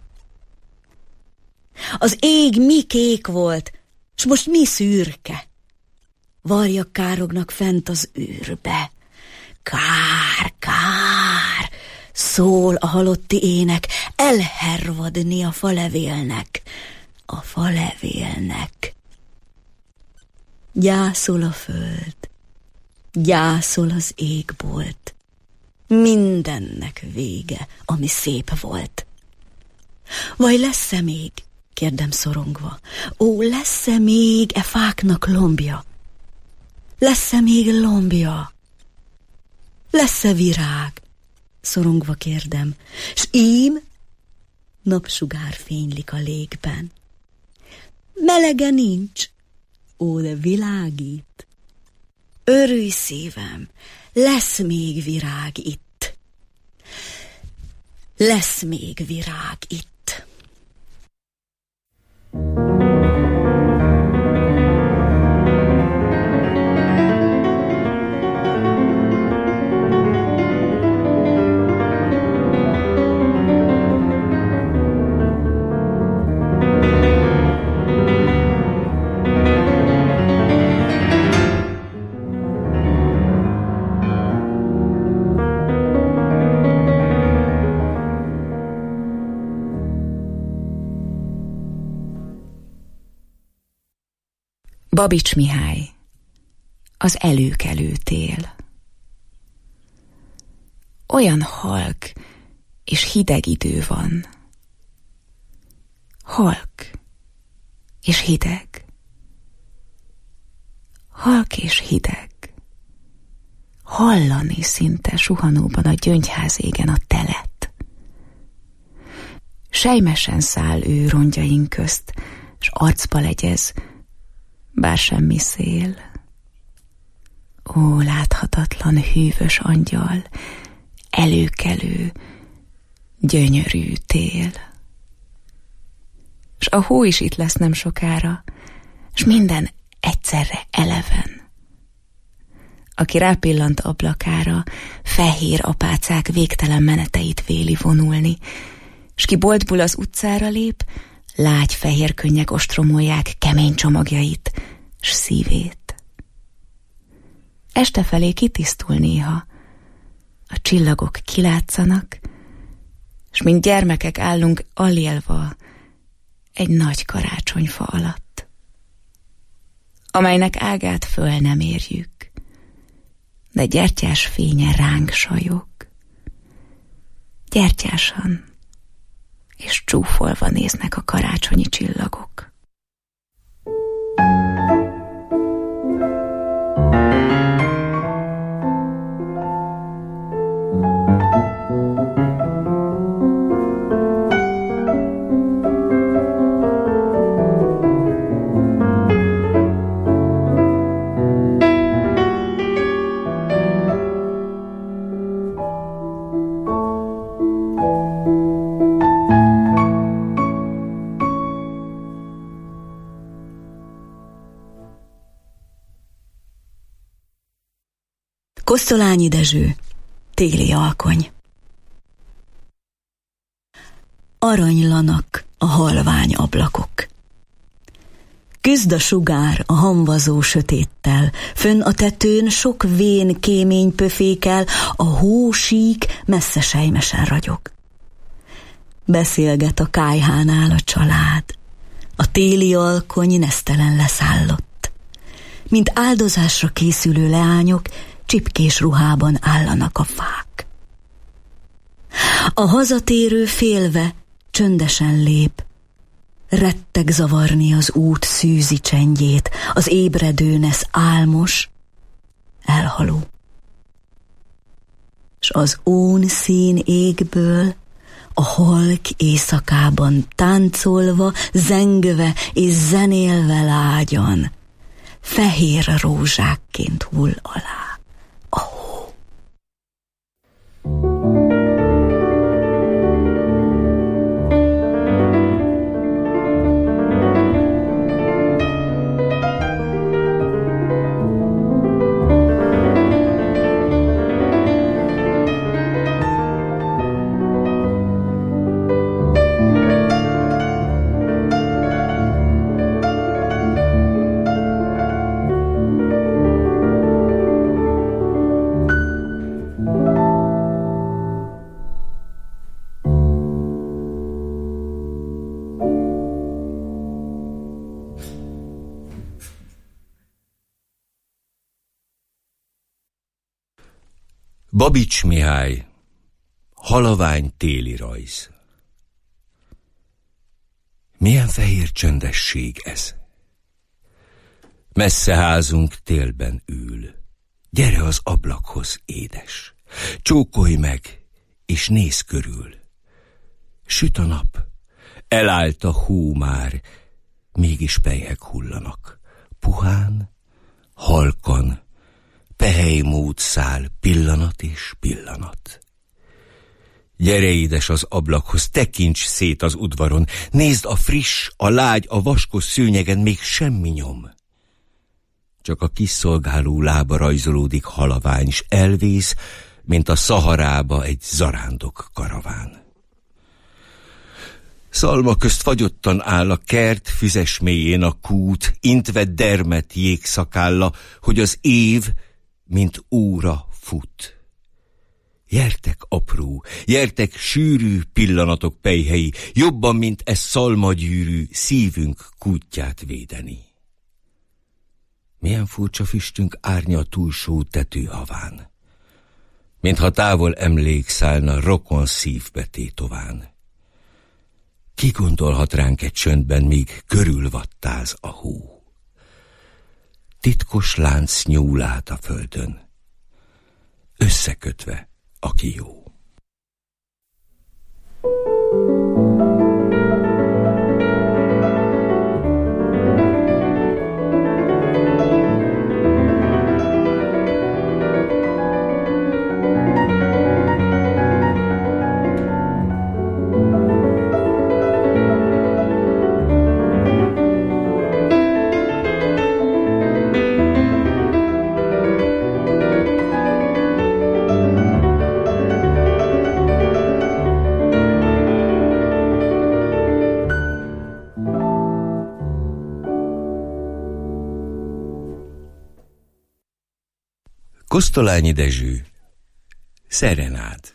Az ég mi kék volt, s most mi szürke. Varjak kárognak fent az űrbe. Kár, kár, szól a halotti ének, elhervadni a falevélnek, a falevélnek. Gyászol a föld, gyászol az égbolt, mindennek vége, ami szép volt. Vaj, lesz-e még, kérdem szorongva, ó, lesz-e még e fáknak lombja? Lesz-e még lombja? Lesz-e virág? Szorongva kérdem, s ím napsugár fénylik a légben. Melege nincs, ó, de világít. Örülj szívem, lesz még virág itt. Lesz még virág itt. Babics Mihály, az előkelő tél. Olyan halk és hideg idő van. Halk és hideg. Halk és hideg. Hallani szinte suhanóban a gyöngyház égen a telet. Sejmesen száll ő rongyjaink közt, s arcba legyez, bár semmi szél. Ó, láthatatlan hűvös angyal, előkelő, gyönyörű tél. S a hó is itt lesz nem sokára, s minden egyszerre eleven. Aki rápillant ablakára, fehér apácák végtelen meneteit véli vonulni, s ki boltból az utcára lép, lágy fehér könnyek ostromolják kemény csomagjait, s szívét. Este felé kitisztul néha, a csillagok kilátszanak, s mint gyermekek állunk alélva egy nagy karácsonyfa alatt, amelynek ágát föl nem érjük, de gyertyás fénye ránk sajog. Gyertyásan és csúfolva néznek a karácsonyi csillagok. Kosztolányi Dezső, téli alkony. Aranylanak a halvány ablakok. Küzd a sugár a hamvazó sötéttel, fönn a tetőn sok vén kémény pöfékel, a hósík messze sejmesen ragyog. Beszélget a kályhánál a család, a téli alkony nesztelen leszállott. Mint áldozásra készülő leányok, csipkés ruhában állanak a fák. A hazatérő félve csöndesen lép, retteg zavarni az út szűzi csendjét, az ébredő nesz álmos, elhaló. S az ón szín égből a halk éjszakában táncolva, zengve és zenélve lágyan, fehér rózsákként hull alá. Babics Mihály, halavány téli rajz. Milyen fehér csöndesség ez. Messze házunk télben ül. Gyere az ablakhoz, édes. Csókolj meg, és nézz körül. Süt a nap, elállt a hó már, mégis pelyhek hullanak. Puhán, halkan, pehelymód szál, pillanat és pillanat. Gyere, édes, az ablakhoz, tekints szét az udvaron, nézd a friss, a lágy, a vaskos szőnyegen, még semmi nyom. Csak a kiszolgáló lába rajzolódik halavány, s elvész, mint a Szaharába egy zarándok karaván. Szalma közt fagyottan áll a kert, füzes mélyén a kút, intve dermet jégszakálla, hogy az év, mint óra fut. Jertek apró, jertek sűrű pillanatok pelyhei, jobban, mint ez szalmagyűrű, szívünk kútját védeni. Milyen furcsa füstünk árnya a túlsó tetőhaván, mintha távol emlék szállna rokon szívbe tétován. Ki gondolhat ránk egy csöndben, míg körülvattáz a hó? Titkos lánc nyúl át a földön, összekötve, aki jó. Kosztolányi Dezső, Szerenád.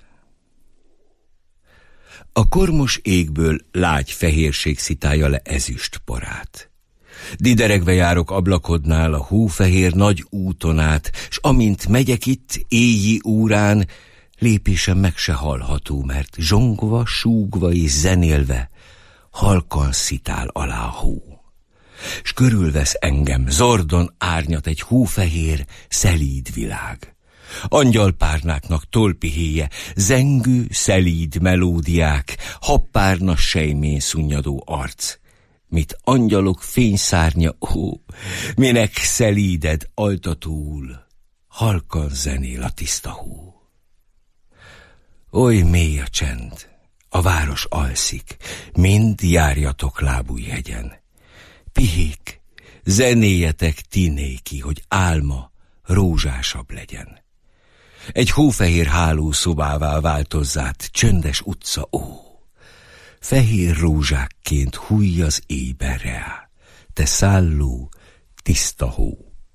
A kormos égből lágy fehérség szitálja le ezüst porát. Dideregve járok ablakodnál a hófehér nagy úton át, s amint megyek itt éjji órán, lépésem meg se hallható, mert zsongva, súgva és zenélve halkan szitál alá a hó. S körülvesz engem zordon árnyat egy hófehér, szelíd világ. Angyalpárnáknak tolpihéje, zengő, szelíd melódiák, habpárna sejmén szunnyadó arc. Mit angyalok fényszárnya, ó, minek szelíded altatúl, halkan zenél a tiszta hó. Oly mély a csend, a város alszik, mind járjatok lábújhegyen. Pihék, zenéjetek ti néki, hogy álma rózsásabb legyen. Egy hófehér hálószobává változzát csöndes utca, ó. Fehér rózsákként hújj az éjben reá, te szálló, tiszta hó.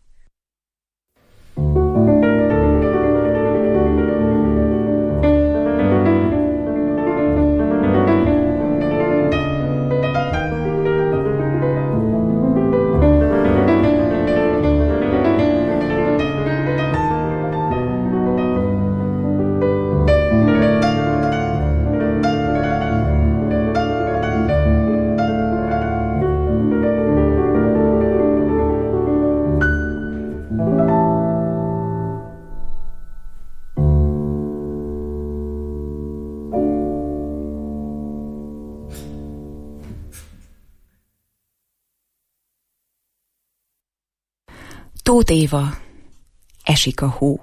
Tóth Éva, esik a hó.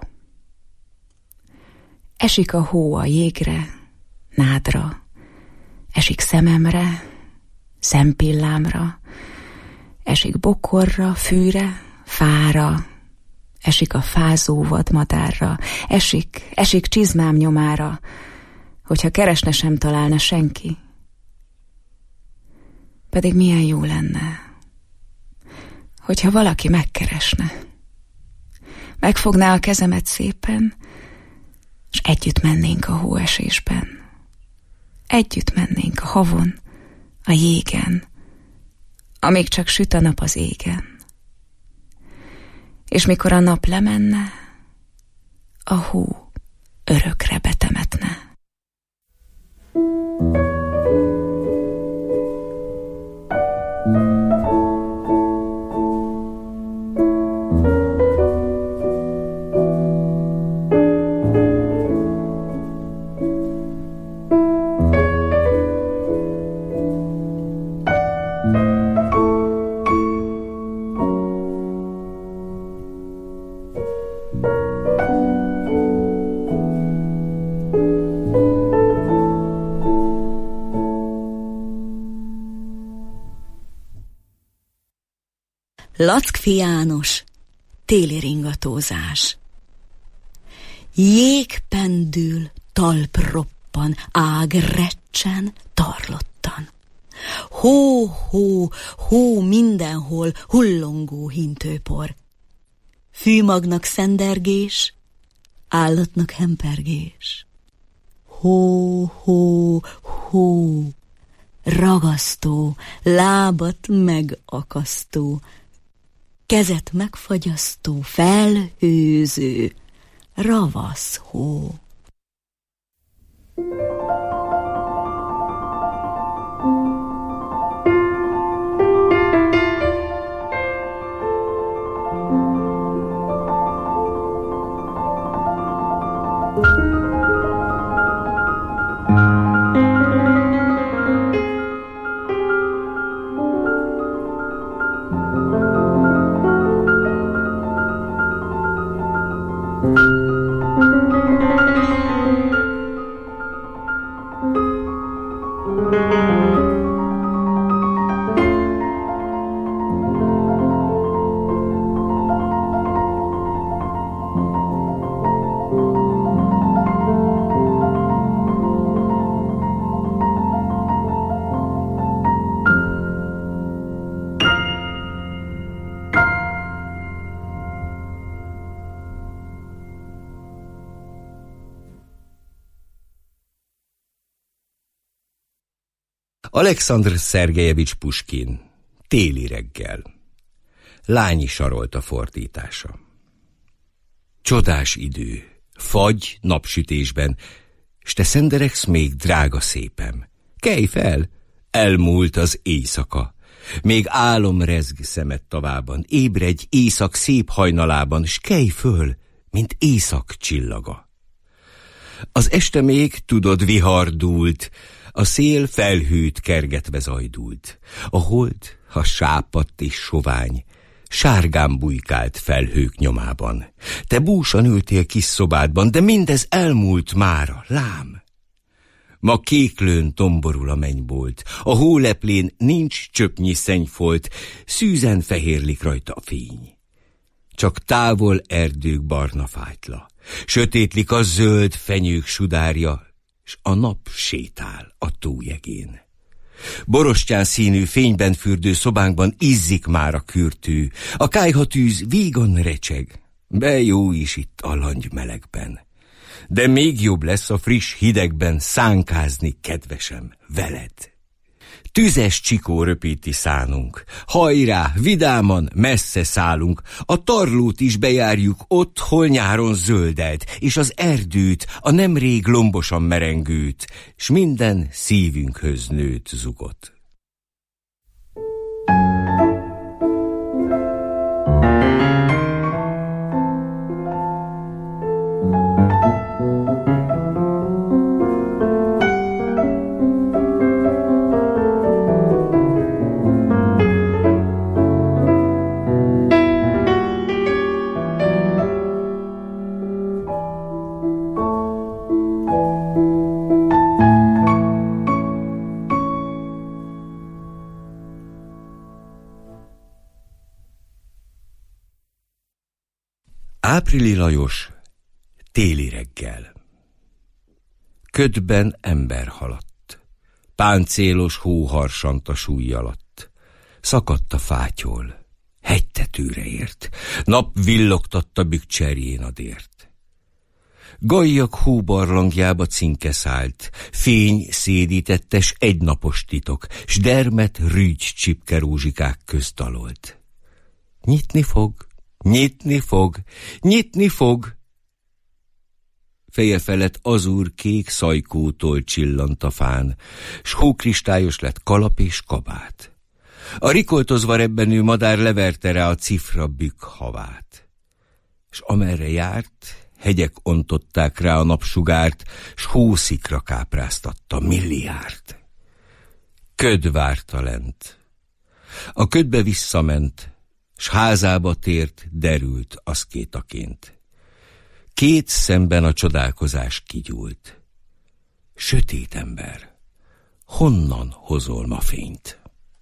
Esik a hó a jégre, nádra, esik szememre, szempillámra, esik bokorra, fűre, fára, esik a fázó vadmadárra, esik csizmám nyomára, hogyha keresne sem találna senki. Pedig milyen jó lenne, hogyha valaki megkeresne. Megfogná a kezemet szépen, és együtt mennénk a hóesésben. Együtt mennénk a havon, a jégen, amíg csak süt a nap az égen. És mikor a nap lemenne, a hó örökre betemetne. Lackfi János, téli ringatózás. Jég pendül, talp roppan, ág recsen, tarlottan. Hó, hó, hó mindenhol, hullongó hintőpor. Fűmagnak szendergés, állatnak hempergés. Hó, hó, hó, ragasztó, lábat megakasztó, kezet megfagyasztó, felhőző, ravasz hó. Alekszandr Szergejevics Puskin, Téli reggel. Lányi Sarolta fordítása. Csodás idő, fagy napsütésben, s te szenderegsz még, drága szépem. Kelj fel, elmúlt az éjszaka. Még álom rezg szemed tavában, ébredj éjszak szép hajnalában, s kelj föl, mint éjszak csillaga. Az este még, tudod, vihar dúlt, a szél felhőt kergetve zajdult. A hold, ha sápadt és sovány, sárgán bujkált felhők nyomában. Te búsan ültél kis szobádban, de mindez elmúlt mára, lám. Ma kéklőn tomborul a mennybolt, a hóleplén nincs csöpnyi szennyfolt, szűzen fehérlik rajta a fény. Csak távol erdők barna fájtla, sötétlik a zöld fenyők sudárja, s a nap sétál a tójegén. Borostyán színű fényben fürdő szobánkban izzik már a kürtű, a kályhatűz vígan recseg, be jó is itt a langy melegben. De még jobb lesz a friss hidegben szánkázni, kedvesem, veled. Tüzes csikó röpíti szánunk, hajrá, vidáman messze szállunk, a tarlót is bejárjuk ott, hol nyáron zöldelt, és az erdőt, a nemrég lombosan merengőt, s minden szívünkhöz nőtt zugot. Áprili Lajos, téli reggel. Ködben ember haladt, páncélos hó harsant a súly alatt. Szakadt a fátyol, hegytetőre ért, nap villogtatta bükkcserjén a dért. Gajjak hóbarlangjába cinke szállt, fény szédítette, s egynapos titok, s dermet rügy csipke rózsikák közt dalolt. Nyitni fog, nyitni fog, nyitni fog. Feje felett azúr kék szajkótól csillant a fán, s hókristályos lett kalap és kabát. A rikoltozva rebbenő madár leverte rá a cifra bükk havát. S amerre járt, hegyek ontották rá a napsugárt, s hószikra kápráztatta milliárd. Köd várta lent. A ködbe visszament, s házába tért, derült aszkétaként. Két szemben a csodálkozás kigyúlt. Sötét ember, honnan hozol ma fényt?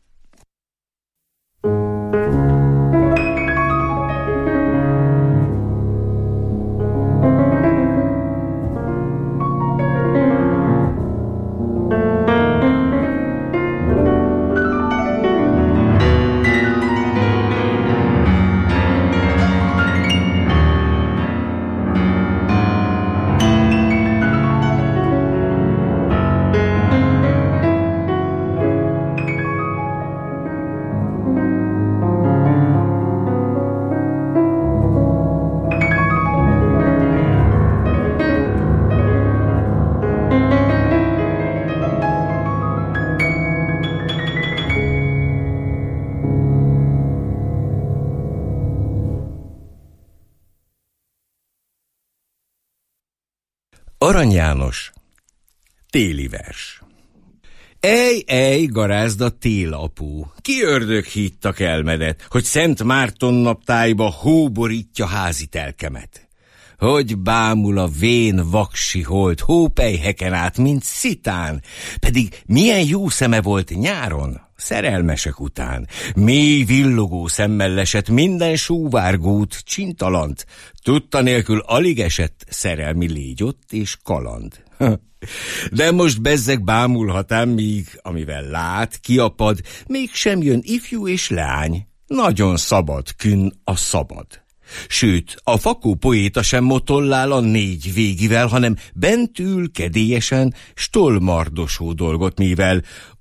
Arany János, téli vers. Ej, garázda télapu, ki ördög hittak elmedet, hogy Szent Márton naptájba hóborítja házi telkemet. Hogy bámul a vén vaksi holt hópelyheken át, mint szitán, pedig milyen jó szeme volt nyáron, szerelmesek után. Mély villogó szemmel lesett minden sóvárgót, csintalant, tudta nélkül alig esett szerelmi légy ott és kaland. De most bezzeg bámulhatám, míg amivel lát, kiapad, mégsem jön ifjú és leány. Nagyon szabad künn a szabad. Sőt, a fakó poéta sem motollál a négy végivel, hanem bent ül kedélyesen, stolmardosó dolgot mivel,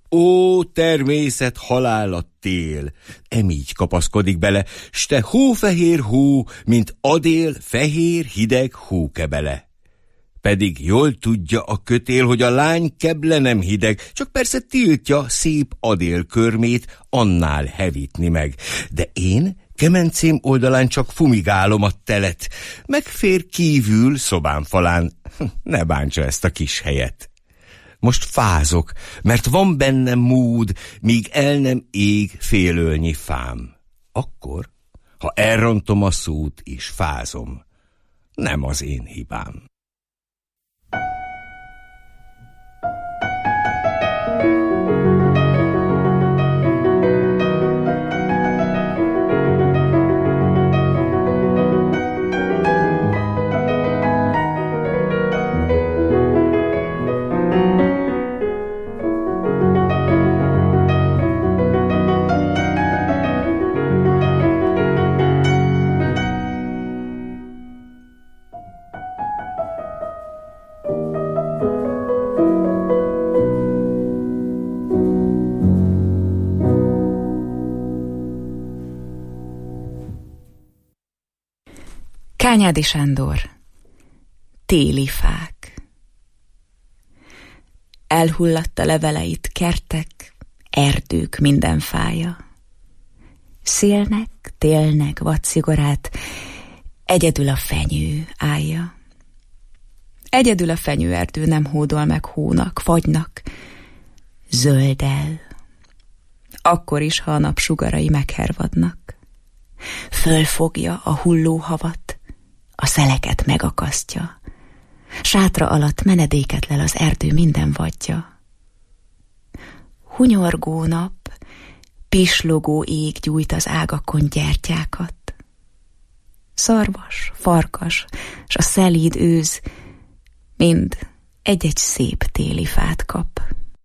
Ó, természet, halál a tél, emígy kapaszkodik bele, s te hófehér hó, mint adél, fehér, hideg hókebele. Pedig jól tudja a kötél, hogy a lány keble nem hideg, csak persze tiltja szép adél körmét annál hevítni meg. De én kemencém oldalán csak fumigálom a telet, megfér kívül szobám falán, ne bántsa ezt a kis helyet. Most fázok, mert van bennem mód, míg el nem ég félölnyi fám. Akkor, ha elrontom a szót és fázom, nem az én hibám. Kányádi Sándor. Téli fák. Elhulladt a leveleit kertek, erdők minden fája. Szélnek, télnek vadszigorát, egyedül a fenyő állja. Egyedül a fenyőerdő nem hódol meg hónak, fagynak, zöldel. Akkor is, ha a nap sugarai meghervadnak. Fölfogja a hulló havat, a szeleket megakasztja. Sátra alatt menedéket lel az erdő minden vadja. Hunyorgó nap, pislogó ég gyújt az ágakon gyertyákat. Szarvas, farkas, s a szelíd őz mind egy-egy szép téli fát kap.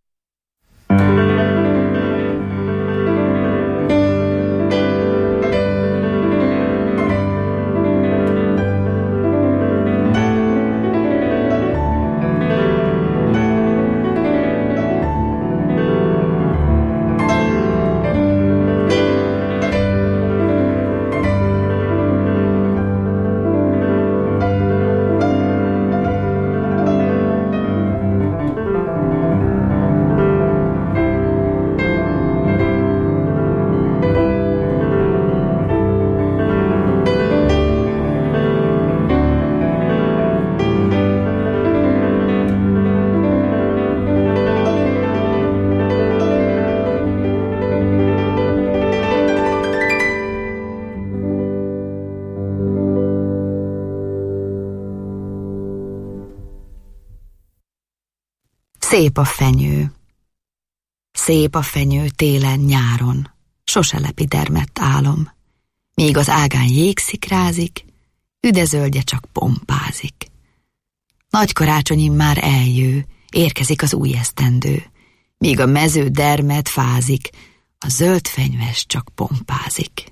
Szép a fenyő. Szép a fenyő télen-nyáron, sose lepi dermedt álom. Míg az ágán jégszikrázik, üdezöldje csak pompázik. Nagy karácsonyim már eljő, érkezik az új esztendő. Míg a mező dermed fázik, a zöld fenyves csak pompázik.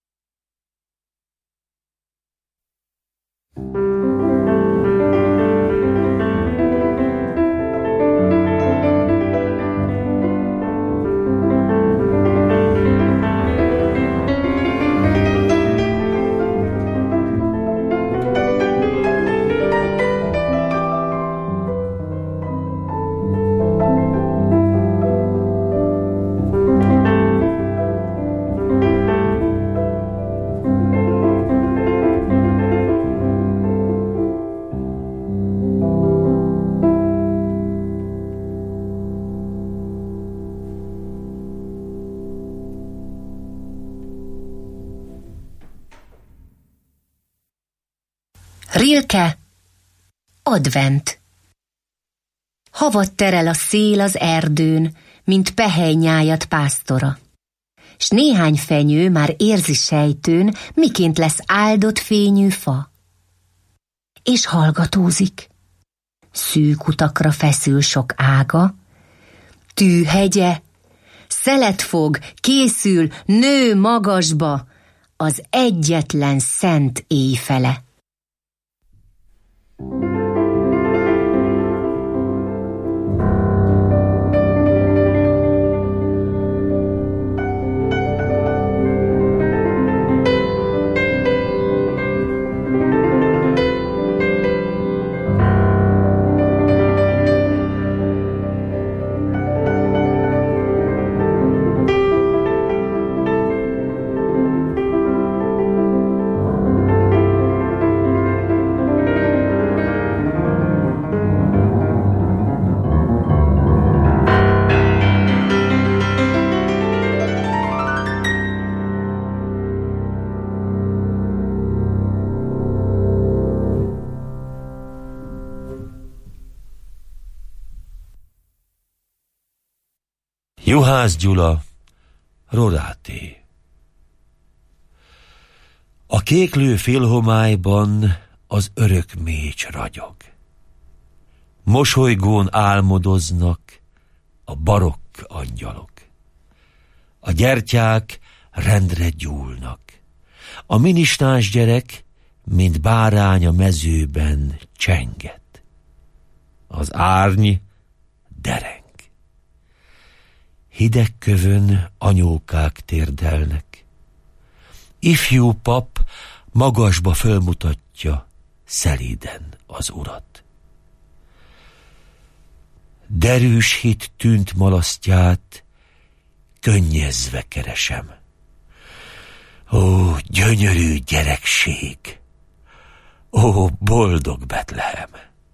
Rilke, advent. Havat terel a szél az erdőn, mint pehely nyájat pásztora. S néhány fenyő már érzi sejtőn, miként lesz áldott fényű fa. És hallgatózik. Szűk utakra feszül sok ága, tűhegye, szelet fog, készül, nő magasba, az egyetlen szent éjfele. Juhász Gyula, Rodáté. A kéklő félhomályban az örök mécs ragyog. Mosolygón álmodoznak a barokk angyalok. A gyertyák rendre gyúlnak. A ministáns gyerek, mint bárány a mezőben csenget. Az árny dereng. Hideg kövön anyókák térdelnek. Ifjú pap magasba fölmutatja szelíden az urat. Derűs hit tűnt malasztját, könnyezve keresem. Ó, gyönyörű gyerekség! Ó, boldog Betlehem!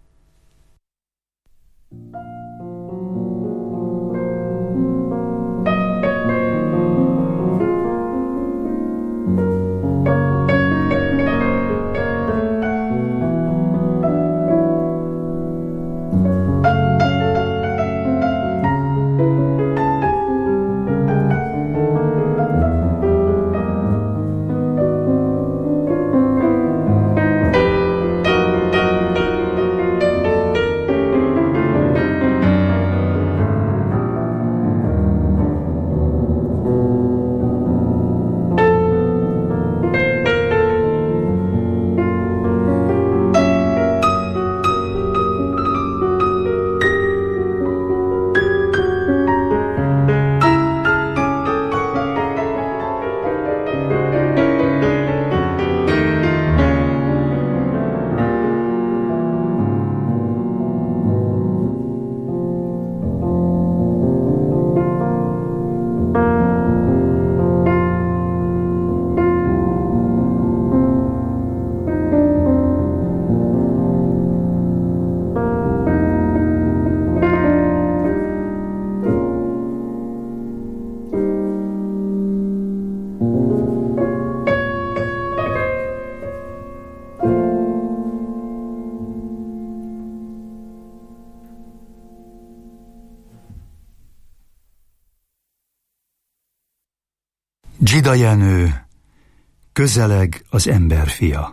Zsida Jenő, közeleg az emberfia.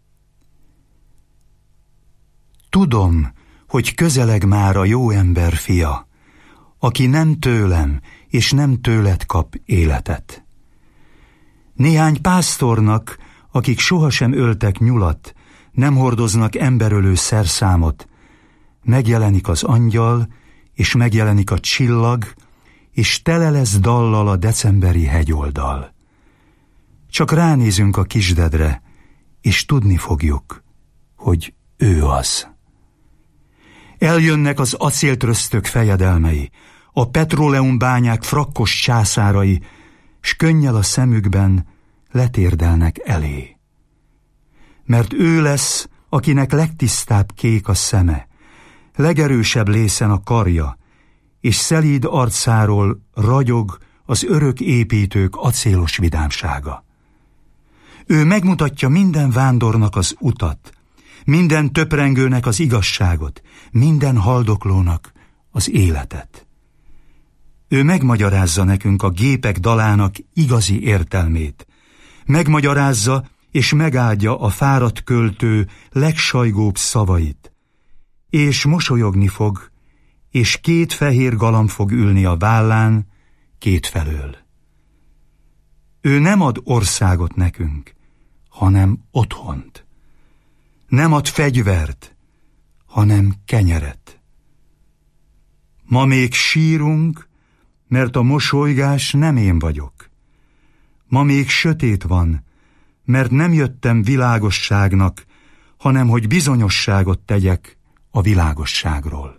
Tudom, hogy közeleg már a jó ember fia, aki nem tőlem és nem tőled kap életet. Néhány pásztornak, akik sohasem öltek nyulat, nem hordoznak emberölő szerszámot, megjelenik az angyal, és megjelenik a csillag, és tele lesz dallal a decemberi hegyoldal. Csak ránézünk a kisdedre, és tudni fogjuk, hogy ő az. Eljönnek az acéltröztök fejedelmei, a petróleumbányák frakkos császárai, s könnyel a szemükben letérdelnek elé. Mert ő lesz, akinek legtisztább kék a szeme, legerősebb lészen a karja, és szelíd arcáról ragyog az örök építők acélos vidámsága. Ő megmutatja minden vándornak az utat, minden töprengőnek az igazságot, minden haldoklónak az életet. Ő megmagyarázza nekünk a gépek dalának igazi értelmét, megmagyarázza és megáldja a fáradt költő legsajgóbb szavait, és mosolyogni fog, és 2 fehér galamb fog ülni a vállán kétfelől. Ő nem ad országot nekünk, hanem otthont. Nem ad fegyvert, hanem kenyeret. Ma még sírunk, mert a mosolygás nem én vagyok. Ma még sötét van, mert nem jöttem világosságnak, hanem hogy bizonyosságot tegyek a világosságról.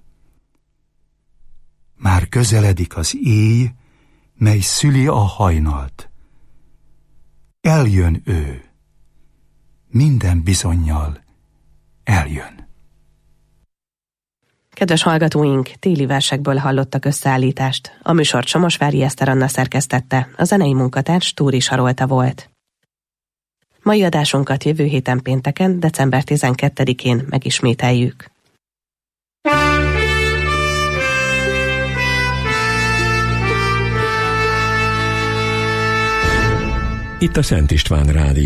Már közeledik az éj, mely szüli a hajnalt. Eljön ő. Minden bizonnyal eljön. Kedves hallgatóink, téli versekből hallottak összeállítást. A műsort Somosvári Eszter Anna szerkesztette, a zenei munkatárs Túri Sarolta volt. Mai adásunkat jövő héten pénteken, december 12-én megismételjük. itt a Szent István Rádió.